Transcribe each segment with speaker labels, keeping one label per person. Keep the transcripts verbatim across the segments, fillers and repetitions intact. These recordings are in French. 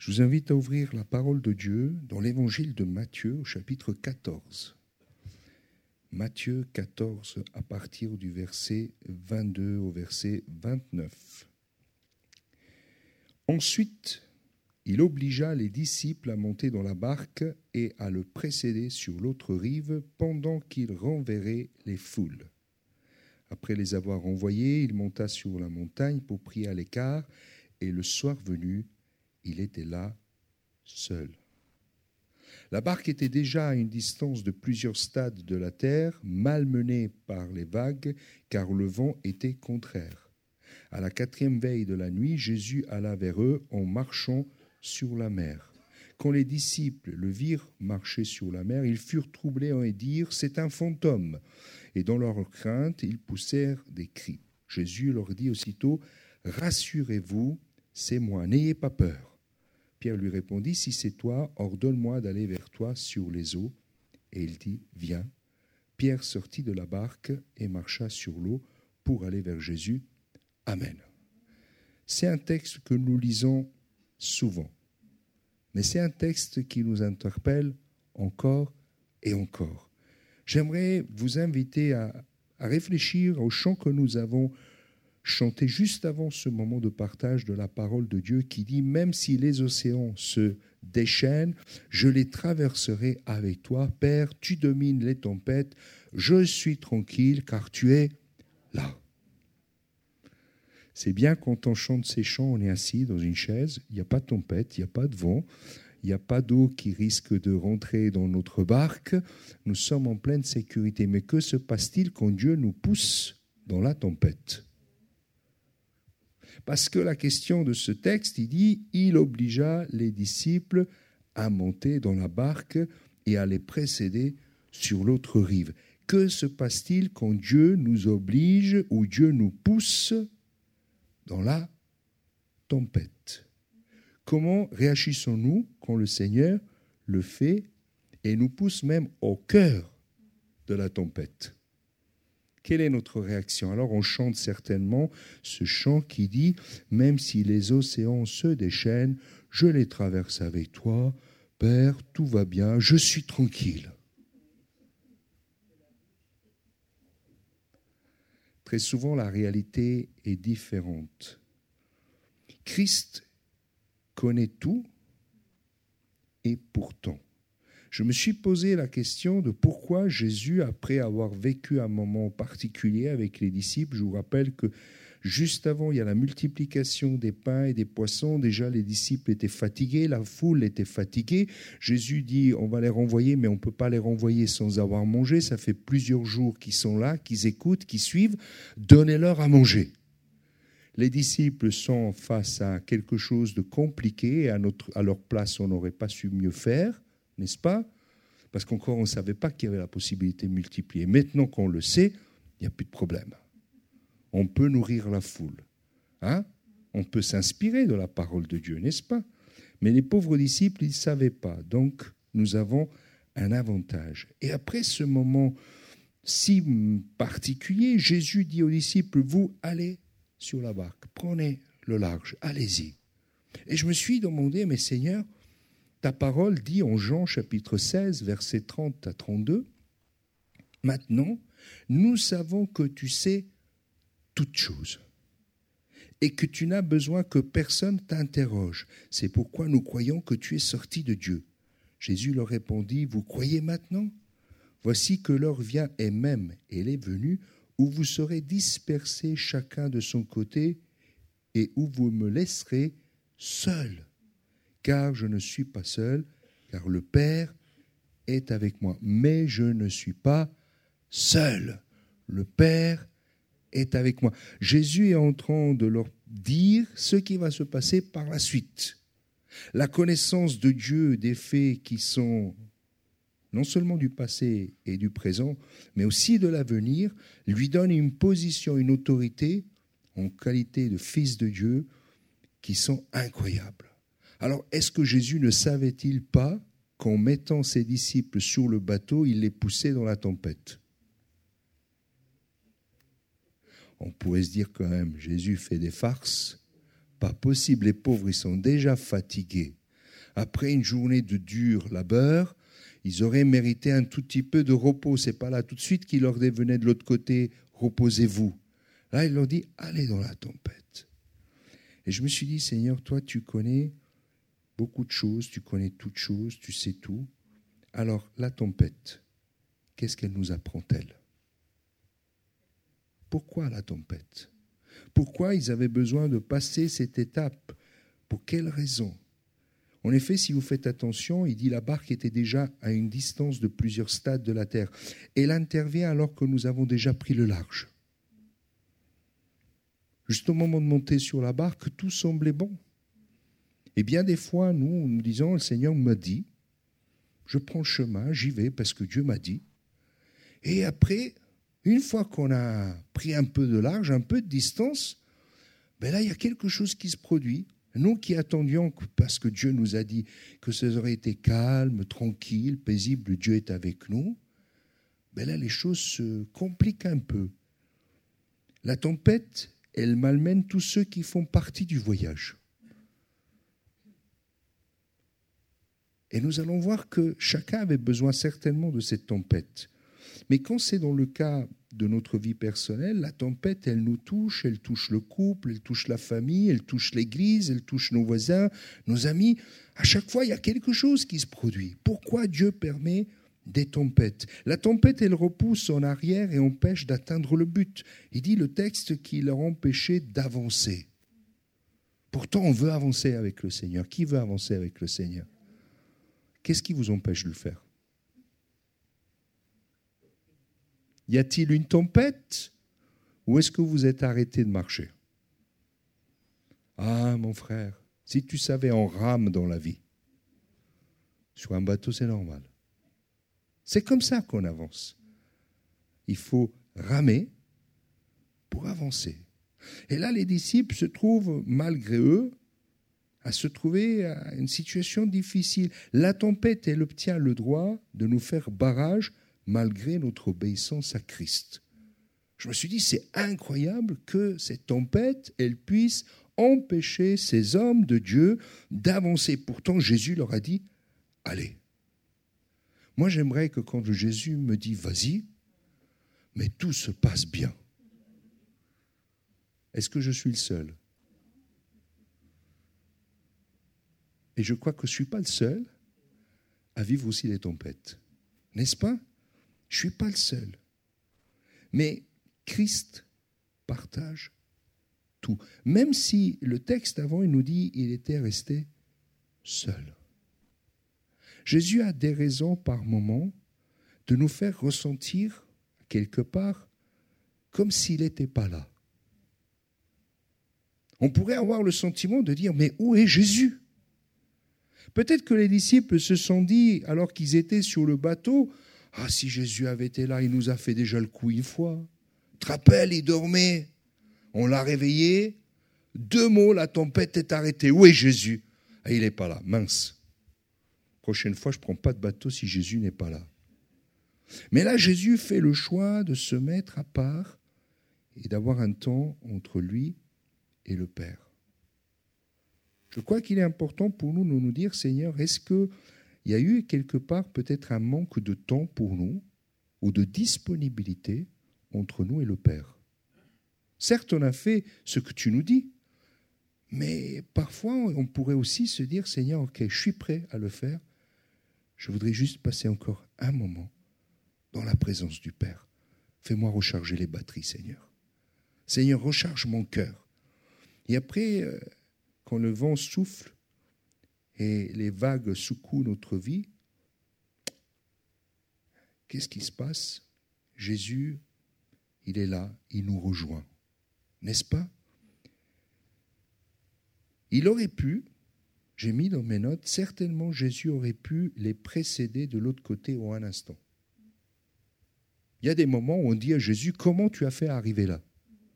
Speaker 1: Je vous invite à ouvrir la parole de Dieu dans l'évangile de Matthieu au chapitre quatorze. Matthieu quatorze à partir du verset vingt-deux au verset vingt-neuf. Ensuite, il obligea les disciples à monter dans la barque et à le précéder sur l'autre rive pendant qu'il renverrait les foules. Après les avoir envoyés, il monta sur la montagne pour prier à l'écart et le soir venu, il était là, seul. La barque était déjà à une distance de plusieurs stades de la terre, malmenée par les vagues, car le vent était contraire. À la quatrième veille de la nuit, Jésus alla vers eux en marchant sur la mer. Quand les disciples le virent marcher sur la mer, ils furent troublés et dirent « C'est un fantôme !» Et dans leur crainte, ils poussèrent des cris. Jésus leur dit aussitôt « Rassurez-vous, c'est moi, n'ayez pas peur. » Pierre lui répondit « Si c'est toi, ordonne-moi d'aller vers toi sur les eaux. » Et il dit « Viens. » Pierre sortit de la barque et marcha sur l'eau pour aller vers Jésus. Amen. C'est un texte que nous lisons souvent, mais c'est un texte qui nous interpelle encore et encore. J'aimerais vous inviter à, à réfléchir au chant que nous avons chanté juste avant ce moment de partage de la parole de Dieu qui dit « Même si les océans se déchaînent, je les traverserai avec toi. Père, tu domines les tempêtes. Je suis tranquille car tu es là. » C'est bien quand on chante ces chants, on est assis dans une chaise, il n'y a pas de tempête, il n'y a pas de vent, il n'y a pas d'eau qui risque de rentrer dans notre barque. Nous sommes en pleine sécurité. Mais que se passe-t-il quand Dieu nous pousse dans la tempête ? Parce que la question de ce texte, il dit « Il obligea les disciples à monter dans la barque et à les précéder sur l'autre rive. » Que se passe-t-il quand Dieu nous oblige ou Dieu nous pousse dans la tempête ? Comment réagissons-nous quand le Seigneur le fait et nous pousse même au cœur de la tempête ? Quelle est notre réaction ? Alors on chante certainement ce chant qui dit « Même si les océans se déchaînent, je les traverse avec toi. Père, tout va bien, je suis tranquille. » Très souvent, la réalité est différente. Christ connaît tout et pourtant. Je me suis posé la question de pourquoi Jésus, après avoir vécu un moment particulier avec les disciples, je vous rappelle que juste avant, il y a la multiplication des pains et des poissons. Déjà, les disciples étaient fatigués, la foule était fatiguée. Jésus dit, on va les renvoyer, mais on ne peut pas les renvoyer sans avoir mangé. Ça fait plusieurs jours qu'ils sont là, qu'ils écoutent, qu'ils suivent. Donnez-leur à manger. Les disciples sont face à quelque chose de compliqué et à, notre, à leur place, on n'aurait pas su mieux faire, n'est-ce pas ? Parce qu'encore, on ne savait pas qu'il y avait la possibilité de multiplier. Maintenant qu'on le sait, il n'y a plus de problème. On peut nourrir la foule. Hein ? On peut s'inspirer de la parole de Dieu, n'est-ce pas ? Mais les pauvres disciples, ils ne savaient pas. Donc, nous avons un avantage. Et après ce moment si particulier, Jésus dit aux disciples, vous allez sur la barque, prenez le large, allez-y. Et je me suis demandé, mais Seigneur, ta parole dit en Jean chapitre seize, versets trente à trente-deux, « Maintenant, nous savons que tu sais toutes choses et que tu n'as besoin que personne t'interroge. C'est pourquoi nous croyons que tu es sorti de Dieu. » Jésus leur répondit, « Vous croyez maintenant ? Voici que l'heure vient et même, elle est venue, où vous serez dispersés chacun de son côté et où vous me laisserez seul. Car je ne suis pas seul, car le Père est avec moi. Mais je ne suis pas seul. Le Père est avec moi. » Jésus est en train de leur dire ce qui va se passer par la suite. La connaissance de Dieu, des faits qui sont non seulement du passé et du présent, mais aussi de l'avenir, lui donne une position, une autorité en qualité de fils de Dieu qui sont incroyables. Alors, est-ce que Jésus ne savait-il pas qu'en mettant ses disciples sur le bateau, il les poussait dans la tempête ? On pourrait se dire quand même, Jésus fait des farces. Pas possible, les pauvres, ils sont déjà fatigués. Après une journée de dur labeur, ils auraient mérité un tout petit peu de repos. Ce n'est pas là tout de suite qu'il leur venait de l'autre côté, reposez-vous. Là, il leur dit, allez dans la tempête. Et je me suis dit, Seigneur, toi, tu connais beaucoup de choses, tu connais toutes choses, tu sais tout. Alors, la tempête, qu'est-ce qu'elle nous apprend-elle? Pourquoi la tempête? Pourquoi ils avaient besoin de passer cette étape? Pour quelle raison? En effet, si vous faites attention, il dit la barque était déjà à une distance de plusieurs stades de la terre. Elle intervient alors que nous avons déjà pris le large. Juste au moment de monter sur la barque, tout semblait bon. Et bien des fois, nous, nous disons, le Seigneur m'a dit, je prends le chemin, j'y vais parce que Dieu m'a dit. Et après, une fois qu'on a pris un peu de large, un peu de distance, ben là, il y a quelque chose qui se produit. Nous qui attendions, parce que Dieu nous a dit que ça aurait été calme, tranquille, paisible, Dieu est avec nous, ben là, les choses se compliquent un peu. La tempête, elle malmène tous ceux qui font partie du voyage. Et nous allons voir que chacun avait besoin certainement de cette tempête. Mais quand c'est dans le cas de notre vie personnelle, la tempête, elle nous touche, elle touche le couple, elle touche la famille, elle touche l'église, elle touche nos voisins, nos amis. À chaque fois, il y a quelque chose qui se produit. Pourquoi Dieu permet des tempêtes? La tempête, elle repousse en arrière et empêche d'atteindre le but. Il dit le texte qui leur empêchait d'avancer. Pourtant, on veut avancer avec le Seigneur. Qui veut avancer avec le Seigneur? Qu'est-ce qui vous empêche de le faire? Y a-t-il une tempête ou est-ce que vous êtes arrêté de marcher? Ah, mon frère, si tu savais, on rame dans la vie. Sur un bateau, c'est normal. C'est comme ça qu'on avance. Il faut ramer pour avancer. Et là, les disciples se trouvent, malgré eux, à se trouver à une situation difficile. La tempête, elle obtient le droit de nous faire barrage malgré notre obéissance à Christ. Je me suis dit, c'est incroyable que cette tempête, elle puisse empêcher ces hommes de Dieu d'avancer. Pourtant, Jésus leur a dit, allez. Moi, j'aimerais que quand Jésus me dit, vas-y, mais tout se passe bien. Est-ce que je suis le seul? Et je crois que je ne suis pas le seul à vivre aussi les tempêtes. N'est-ce pas? Je ne suis pas le seul. Mais Christ partage tout. Même si le texte avant, il nous dit qu'il était resté seul. Jésus a des raisons par moment de nous faire ressentir quelque part comme s'il n'était pas là. On pourrait avoir le sentiment de dire, mais où est Jésus? Peut-être que les disciples se sont dit, alors qu'ils étaient sur le bateau, « Ah, si Jésus avait été là, il nous a fait déjà le coup une fois. Tu te rappelles, il dormait. On l'a réveillé. Deux mots, la tempête est arrêtée. Où est Jésus? Ah, il n'est pas là. Mince. Prochaine fois, je ne prends pas de bateau si Jésus n'est pas là. » Mais là, Jésus fait le choix de se mettre à part et d'avoir un temps entre lui et le Père. Je crois qu'il est important pour nous de nous dire, Seigneur, est-ce qu'il y a eu quelque part peut-être un manque de temps pour nous ou de disponibilité entre nous et le Père? Certes, on a fait ce que tu nous dis, mais parfois on pourrait aussi se dire, Seigneur, ok, je suis prêt à le faire, je voudrais juste passer encore un moment dans la présence du Père. Fais-moi recharger les batteries, Seigneur. Seigneur, recharge mon cœur. Et après, quand le vent souffle et les vagues secouent notre vie, qu'est-ce qui se passe? Jésus, il est là, il nous rejoint. N'est-ce pas? Il aurait pu, j'ai mis dans mes notes, certainement Jésus aurait pu les précéder de l'autre côté en un instant. Il y a des moments où on dit à Jésus, comment tu as fait arriver là?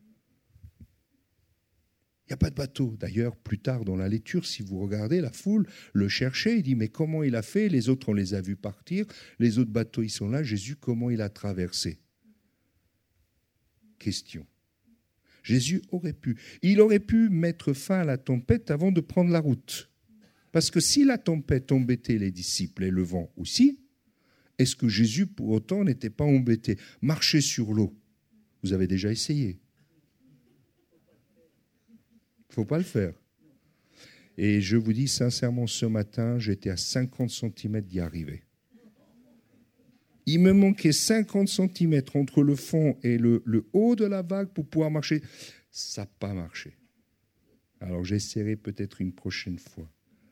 Speaker 1: Il n'y a pas de bateau. D'ailleurs, plus tard dans la lecture, si vous regardez, la foule le cherchait. Il dit, mais comment il a fait? Les autres, on les a vus partir. Les autres bateaux, ils sont là. Jésus, comment il a traversé? Question. Jésus aurait pu. Il aurait pu mettre fin à la tempête avant de prendre la route. Parce que si la tempête embêtait les disciples et le vent aussi, est-ce que Jésus, pour autant, n'était pas embêté? Marcher sur l'eau, vous avez déjà essayé. Il ne faut pas le faire. Et je vous dis sincèrement, ce matin, j'étais à cinquante centimètres d'y arriver. Il me manquait cinquante centimètres entre le fond et le, le haut de la vague pour pouvoir marcher. Ça n'a pas marché. Alors j'essaierai peut-être une prochaine fois.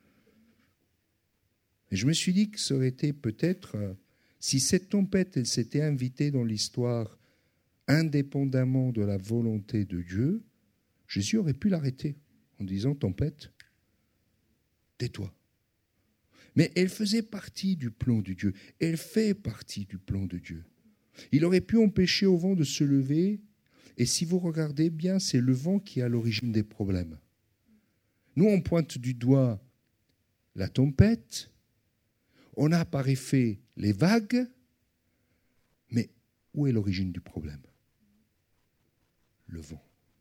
Speaker 1: Et je me suis dit que ça aurait été peut-être, euh, si cette tempête, elle s'était invitée dans l'histoire indépendamment de la volonté de Dieu, Jésus aurait pu l'arrêter en disant « Tempête, tais-toi ». Mais elle faisait partie du plan de Dieu. Elle fait partie du plan de Dieu. Il aurait pu empêcher au vent de se lever. Et si vous regardez bien, c'est le vent qui est à l'origine des problèmes. Nous, on pointe du doigt la tempête. On a par effet les vagues. Mais où est l'origine du problème? Le vent.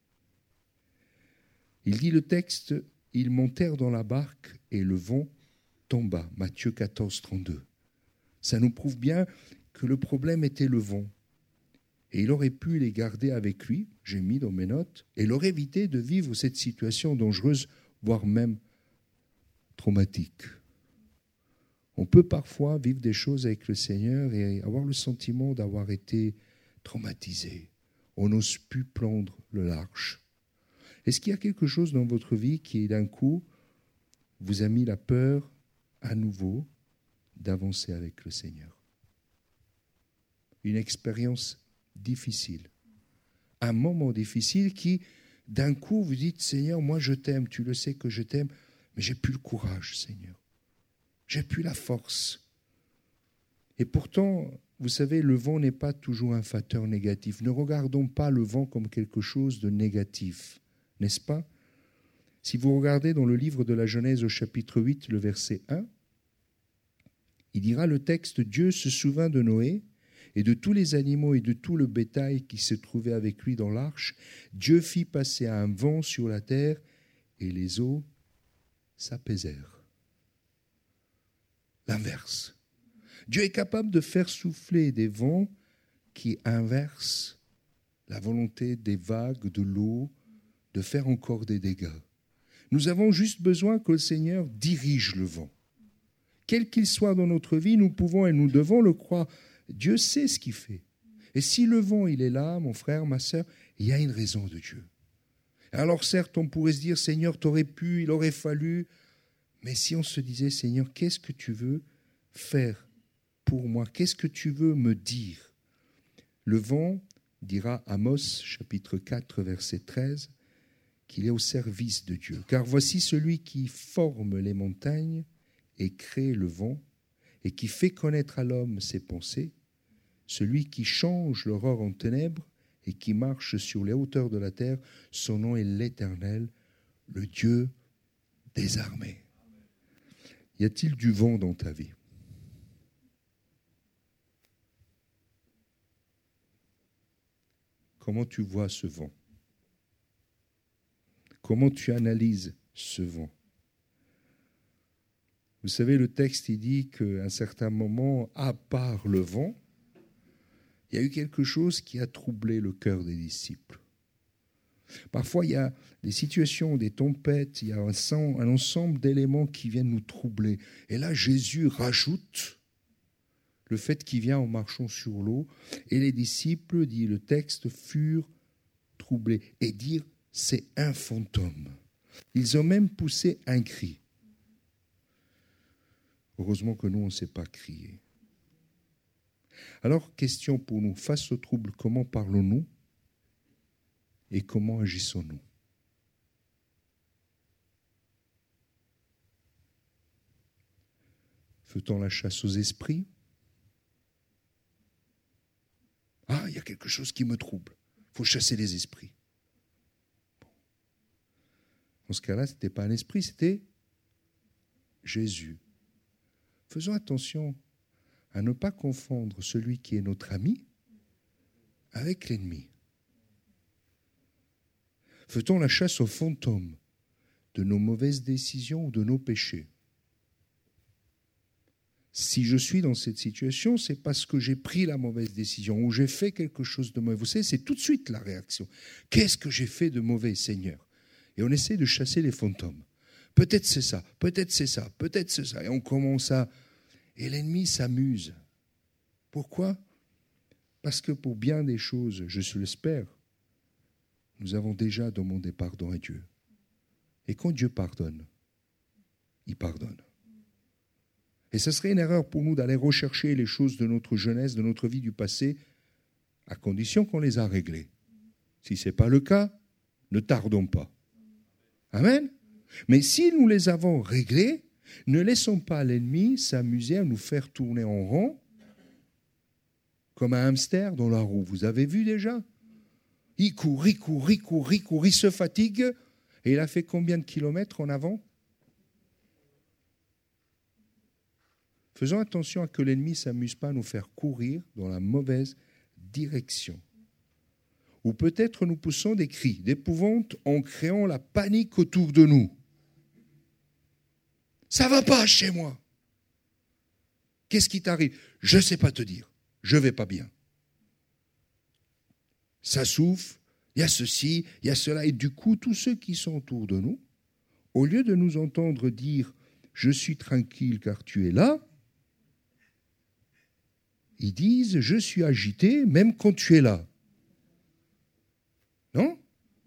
Speaker 1: Il dit le texte, ils montèrent dans la barque et le vent tomba. Matthieu quatorze, trente-deux. Ça nous prouve bien que le problème était le vent. Et il aurait pu les garder avec lui, j'ai mis dans mes notes, et leur éviter de vivre cette situation dangereuse, voire même traumatique. On peut parfois vivre des choses avec le Seigneur et avoir le sentiment d'avoir été traumatisé. On n'ose plus prendre le large. Est-ce qu'il y a quelque chose dans votre vie qui, d'un coup, vous a mis la peur à nouveau d'avancer avec le Seigneur? Une expérience difficile. Un moment difficile qui, d'un coup, vous dites, Seigneur, moi je t'aime, tu le sais que je t'aime, mais j'ai plus le courage, Seigneur. J'ai plus la force. Et pourtant, vous savez, le vent n'est pas toujours un facteur négatif. Ne regardons pas le vent comme quelque chose de négatif, n'est-ce pas? Si vous regardez dans le livre de la Genèse au chapitre huit, le verset un, il dira le texte, Dieu se souvint de Noé et de tous les animaux et de tout le bétail qui se trouvait avec lui dans l'arche. Dieu fit passer un vent sur la terre et les eaux s'apaisèrent. L'inverse. Dieu est capable de faire souffler des vents qui inversent la volonté des vagues, de l'eau, de faire encore des dégâts. Nous avons juste besoin que le Seigneur dirige le vent. Quel qu'il soit dans notre vie, nous pouvons et nous devons le croire. Dieu sait ce qu'il fait. Et si le vent, il est là, mon frère, ma sœur, il y a une raison de Dieu. Alors certes, on pourrait se dire, Seigneur, t'aurais pu, il aurait fallu. Mais si on se disait, Seigneur, qu'est-ce que tu veux faire pour moi? Qu'est-ce que tu veux me dire? Le vent, dira Amos, chapitre quatre, verset treize, qu'il est au service de Dieu. Car voici celui qui forme les montagnes et crée le vent, et qui fait connaître à l'homme ses pensées, celui qui change l'aurore en ténèbres et qui marche sur les hauteurs de la terre, son nom est l'Éternel, le Dieu des armées. Y a-t-il du vent dans ta vie? Comment tu vois ce vent? Comment tu analyses ce vent? Vous savez, le texte, il dit qu'à un certain moment, à part le vent, il y a eu quelque chose qui a troublé le cœur des disciples. Parfois, il y a des situations, des tempêtes, il y a un, sang, un ensemble d'éléments qui viennent nous troubler. Et là, Jésus rajoute le fait qu'il vient en marchant sur l'eau. Et les disciples, dit le texte, furent troublés. Et dire, c'est un fantôme. Ils ont même poussé un cri. Heureusement que nous, on ne sait pas crier. Alors, question pour nous, face au trouble, comment parlons-nous et comment agissons-nous? Fait-on la chasse aux esprits? Ah, il y a quelque chose qui me trouble. Il faut chasser les esprits. Bon. Dans ce cas-là, ce n'était pas un esprit, c'était Jésus. Faisons attention à ne pas confondre celui qui est notre ami avec l'ennemi. Fait-on la chasse aux fantômes de nos mauvaises décisions ou de nos péchés? Si je suis dans cette situation, c'est parce que j'ai pris la mauvaise décision ou j'ai fait quelque chose de mauvais. Vous savez, c'est tout de suite la réaction. Qu'est-ce que j'ai fait de mauvais, Seigneur? Et on essaie de chasser les fantômes. Peut-être c'est ça, peut-être c'est ça, peut-être c'est ça. Et on commence à... Et l'ennemi s'amuse. Pourquoi? Parce que pour bien des choses, je l'espère, nous avons déjà demandé pardon à Dieu. Et quand Dieu pardonne, il pardonne. Et ce serait une erreur pour nous d'aller rechercher les choses de notre jeunesse, de notre vie du passé, à condition qu'on les a réglées. Si ce n'est pas le cas, ne tardons pas. Amen. Mais si nous les avons réglées, ne laissons pas l'ennemi s'amuser à nous faire tourner en rond comme un hamster dans la roue. Vous avez vu déjà? Il court, il court, il court, il court, il se fatigue. Et il a fait combien de kilomètres en avant? Faisons attention à que l'ennemi ne s'amuse pas à nous faire courir dans la mauvaise direction. Ou peut-être nous poussons des cris d'épouvante en créant la panique autour de nous. Ça ne va pas chez moi. Qu'est-ce qui t'arrive? Je ne sais pas te dire. Je ne vais pas bien. Ça souffle, il y a ceci, il y a cela. Et du coup, tous ceux qui sont autour de nous, au lieu de nous entendre dire « Je suis tranquille car tu es là », ils disent « Je suis agité même quand tu es là ». Non?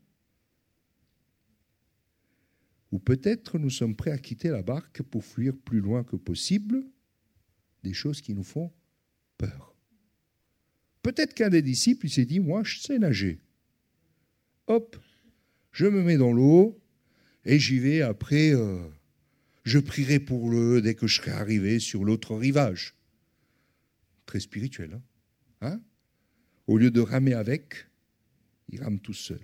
Speaker 1: Ou peut-être nous sommes prêts à quitter la barque pour fuir plus loin que possible des choses qui nous font peur. Peut-être qu'un des disciples il s'est dit « Moi, je sais nager. Hop, je me mets dans l'eau et j'y vais. Après, euh, je prierai pour eux dès que je serai arrivé sur l'autre rivage. » Très spirituel, hein, hein? Au lieu de ramer avec, il rame tout seul.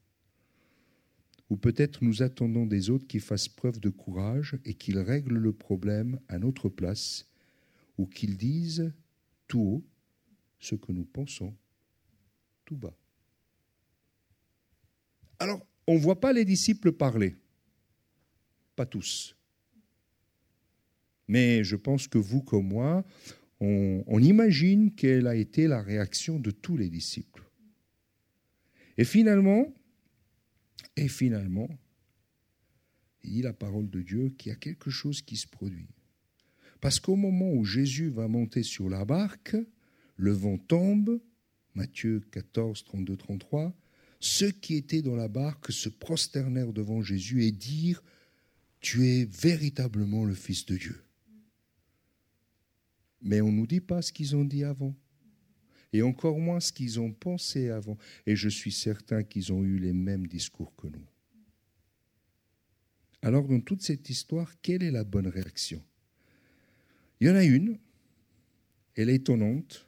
Speaker 1: Ou peut-être nous attendons des autres qui fassent preuve de courage et qu'ils règlent le problème à notre place, ou qu'ils disent tout haut ce que nous pensons tout bas. Alors, on ne voit pas les disciples parler. Pas tous. Mais je pense que vous comme moi, on, on imagine quelle a été la réaction de tous les disciples. Et finalement, et finalement, il dit la parole de Dieu qu'il y a quelque chose qui se produit. Parce qu'au moment où Jésus va monter sur la barque, le vent tombe, Matthieu quatorze, trente-deux, trente-trois, ceux qui étaient dans la barque se prosternèrent devant Jésus et dirent « Tu es véritablement le Fils de Dieu ». Mais on ne nous dit pas ce qu'ils ont dit avant. Et encore moins ce qu'ils ont pensé avant. Et je suis certain qu'ils ont eu les mêmes discours que nous. Alors, dans toute cette histoire, quelle est la bonne réaction? Il y en a une, elle est étonnante,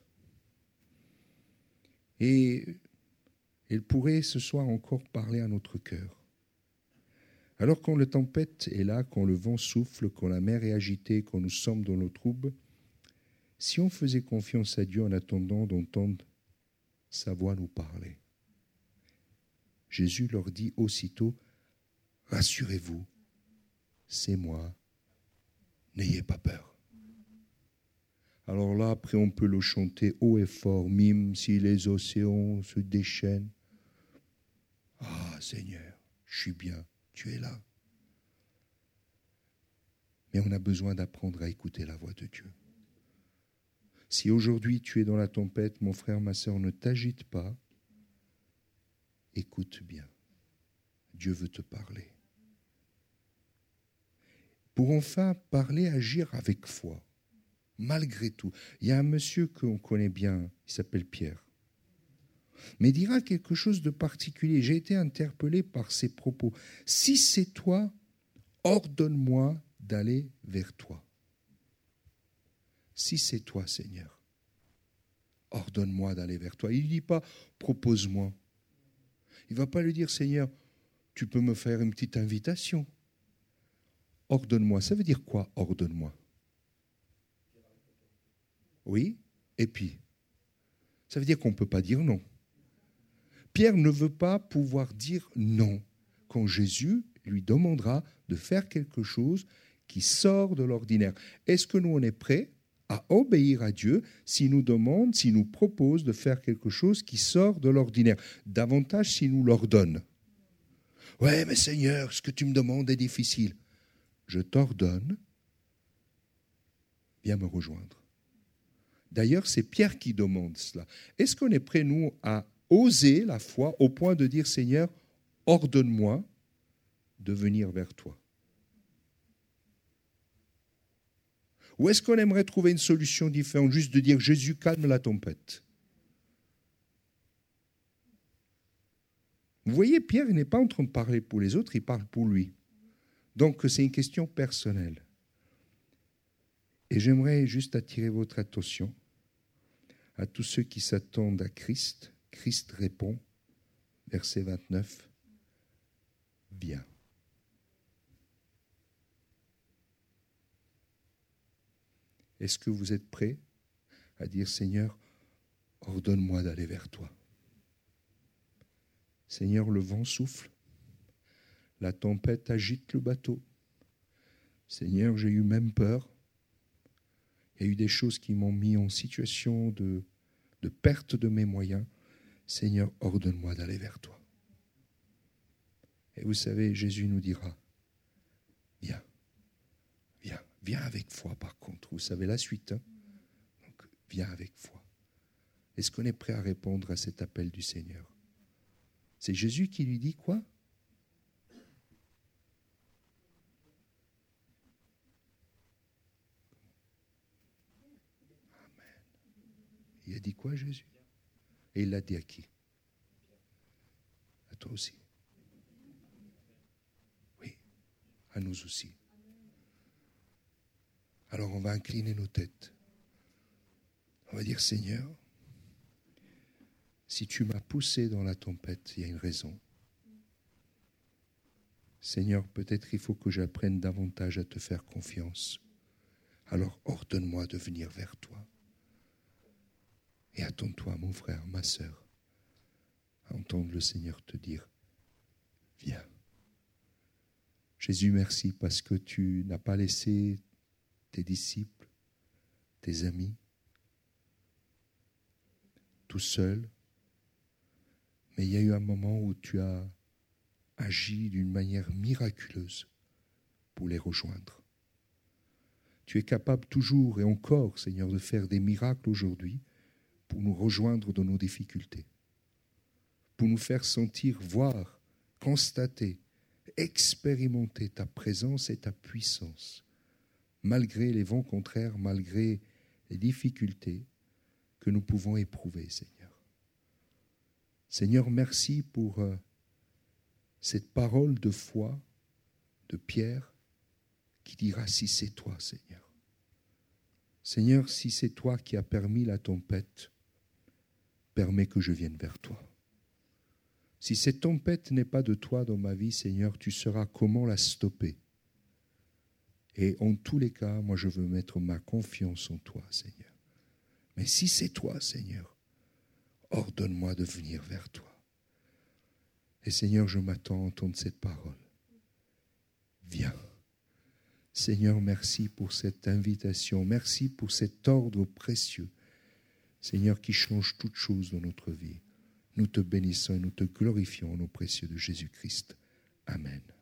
Speaker 1: et elle pourrait ce soir encore parler à notre cœur. Alors quand la tempête est là, quand le vent souffle, quand la mer est agitée, quand nous sommes dans l'eau trouble, si on faisait confiance à Dieu en attendant d'entendre sa voix nous parler, Jésus leur dit aussitôt « Rassurez-vous, c'est moi, n'ayez pas peur ». Alors là, après, on peut le chanter haut et fort, mime si les océans se déchaînent. Ah, Seigneur, je suis bien, tu es là. Mais on a besoin d'apprendre à écouter la voix de Dieu. Si aujourd'hui tu es dans la tempête, mon frère, ma sœur, ne t'agite pas. Écoute bien. Dieu veut te parler. Pour enfin parler, agir avec foi. Malgré tout. Il y a un monsieur qu'on connaît bien, il s'appelle Pierre. Mais il dira quelque chose de particulier. J'ai été interpellé par ses propos. Si c'est toi, ordonne-moi d'aller vers toi. Si c'est toi, Seigneur, ordonne-moi d'aller vers toi. Il ne dit pas, propose-moi. Il ne va pas lui dire, Seigneur, tu peux me faire une petite invitation. Ordonne-moi. Ça veut dire quoi, ordonne-moi? Oui, et puis, ça veut dire qu'on ne peut pas dire non. Pierre ne veut pas pouvoir dire non quand Jésus lui demandera de faire quelque chose qui sort de l'ordinaire. Est-ce que nous, on est prêts à obéir à Dieu s'il nous demande, s'il nous propose de faire quelque chose qui sort de l'ordinaire. Davantage s'il nous l'ordonne. « Ouais, mais Seigneur, ce que tu me demandes est difficile. » Je t'ordonne, viens me rejoindre. D'ailleurs, c'est Pierre qui demande cela. Est-ce qu'on est prêt, nous, à oser la foi au point de dire « Seigneur, ordonne-moi de venir vers toi » ? Ou est-ce qu'on aimerait trouver une solution différente, juste de dire « Jésus, calme la tempête » ? Vous voyez, Pierre il n'est pas en train de parler pour les autres, il parle pour lui. Donc, c'est une question personnelle. Et j'aimerais juste attirer votre attention à tous ceux qui s'attendent à Christ. Christ répond, verset vingt-neuf, « Viens ». Est-ce que vous êtes prêts à dire « Seigneur, ordonne-moi d'aller vers toi ». Seigneur, le vent souffle, la tempête agite le bateau. Seigneur, j'ai eu même peur. Il y a eu des choses qui m'ont mis en situation de, de perte de mes moyens. Seigneur, ordonne-moi d'aller vers toi. Et vous savez, Jésus nous dira, viens, viens, viens avec foi par contre. Vous savez la suite, hein? Donc, viens avec foi. Est-ce qu'on est prêt à répondre à cet appel du Seigneur? C'est Jésus qui lui dit quoi? Amen. Il a dit quoi, Jésus? Et il l'a dit à qui? À toi aussi. Oui, à nous aussi. Alors on va incliner nos têtes. On va dire, Seigneur, si tu m'as poussé dans la tempête, il y a une raison. Seigneur, peut-être il faut que j'apprenne davantage à te faire confiance. Alors ordonne-moi de venir vers toi. Et attends-toi, mon frère, ma sœur, à entendre le Seigneur te dire, viens. Jésus, merci parce que tu n'as pas laissé tes disciples, tes amis, tout seuls. Mais il y a eu un moment où tu as agi d'une manière miraculeuse pour les rejoindre. Tu es capable toujours et encore, Seigneur, de faire des miracles aujourd'hui pour nous rejoindre dans nos difficultés, pour nous faire sentir, voir, constater, expérimenter ta présence et ta puissance, malgré les vents contraires, malgré les difficultés que nous pouvons éprouver, Seigneur. Seigneur, merci pour euh, cette parole de foi de Pierre qui dira si c'est toi, Seigneur. Seigneur, si c'est toi qui as permis la tempête, permets que je vienne vers toi. Si cette tempête n'est pas de toi dans ma vie, Seigneur, tu sauras comment la stopper. Et en tous les cas, moi je veux mettre ma confiance en toi, Seigneur. Mais si c'est toi, Seigneur, ordonne-moi de venir vers toi. Et Seigneur, je m'attends à entendre cette parole. Viens. Seigneur, merci pour cette invitation. Merci pour cet ordre précieux. Seigneur, qui change toutes choses dans notre vie. Nous te bénissons et nous te glorifions au nom précieux de Jésus-Christ. Amen.